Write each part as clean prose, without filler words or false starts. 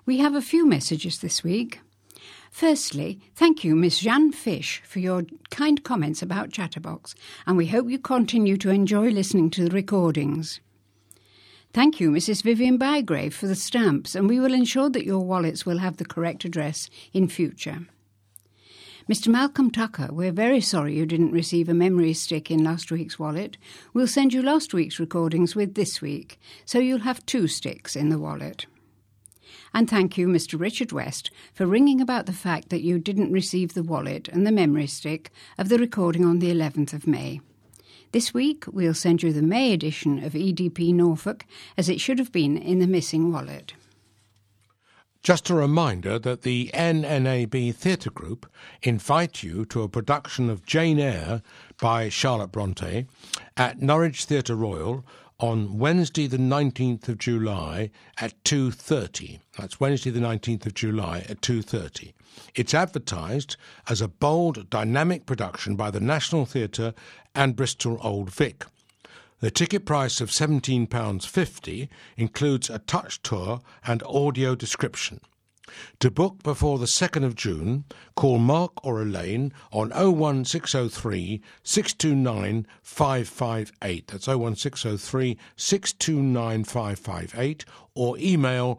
We have a few messages this week. Firstly, thank you, Miss Jeanne Fish, for your kind comments about Chatterbox, and we hope you continue to enjoy listening to the recordings. Thank you, Mrs. Vivian Bygrave, for the stamps, and we will ensure that your wallets will have the correct address in future. Mr. Malcolm Tucker, we're very sorry you didn't receive a memory stick in last week's wallet. We'll send you last week's recordings with this week, so you'll have 2 sticks in the wallet. And thank you, Mr. Richard West, for ringing about the fact that you didn't receive the wallet and the memory stick of the recording on the 11th of May. This week, we'll send you the May edition of EDP Norfolk, as it should have been in the missing wallet. Just a reminder that the NNAB Theatre Group invite you to a production of Jane Eyre by Charlotte Bronte at Norwich Theatre Royal on Wednesday the 19th of July at 2:30. That's Wednesday the 19th of July at 2:30. It's advertised as a bold, dynamic production by the National Theatre and Bristol Old Vic. The ticket price of £17.50 includes a touch tour and audio description. To book before the 2nd of June, call Mark or Elaine on 01603 629 558. That's 01603 629 558, or email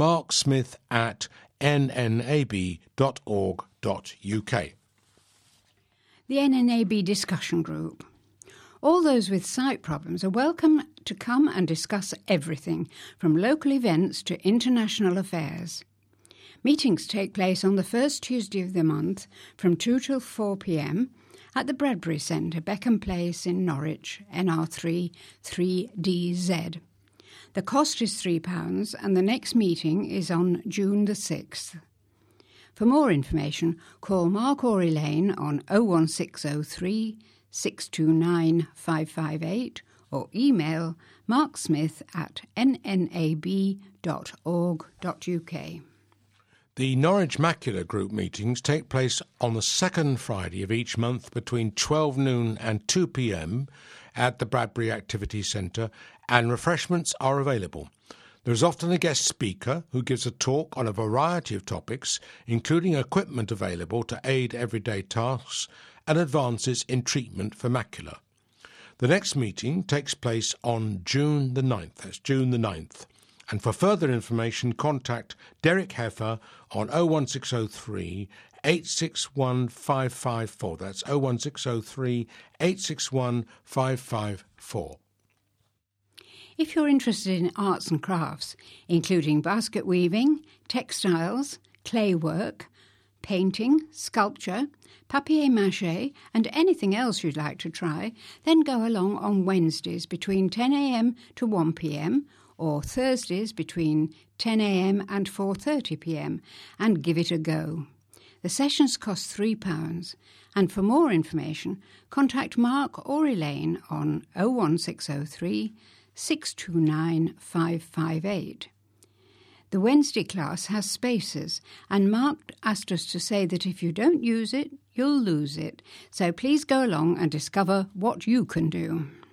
marksmith@nnab.org.uk. The NNAB Discussion Group. All those with sight problems are welcome to come and discuss everything, from local events to international affairs. Meetings take place on the first Tuesday of the month from 2 till 4 p.m. at the Bradbury Centre, Beckham Place in Norwich, NR3 3DZ. The cost is £3 and the next meeting is on June the 6th. For more information, call Mark or Elaine on 01603 629 558 or email marksmith@nnab.org.uk. The Norwich Macular Group meetings take place on the second Friday of each month between 12 noon and 2 p.m. at the Bradbury Activity Centre, and refreshments are available. There is often a guest speaker who gives a talk on a variety of topics, including equipment available to aid everyday tasks and advances in treatment for macula. The next meeting takes place on June the 9th. That's June the 9th. And for further information, contact Derek Heffer on 01603 861 554. That's 01603 861 554. If you're interested in arts and crafts, including basket weaving, textiles, clay work, painting, sculpture, papier-mâché and anything else you'd like to try, then go along on Wednesdays between 10 a.m. to 1 p.m. or Thursdays between 10 a.m. and 4:30 p.m. and give it a go. The sessions cost £3, and for more information, contact Mark or Elaine on 01603 629 558. The Wednesday class has spaces, and Mark asked us to say that if you don't use it, you'll lose it. So please go along and discover what you can do.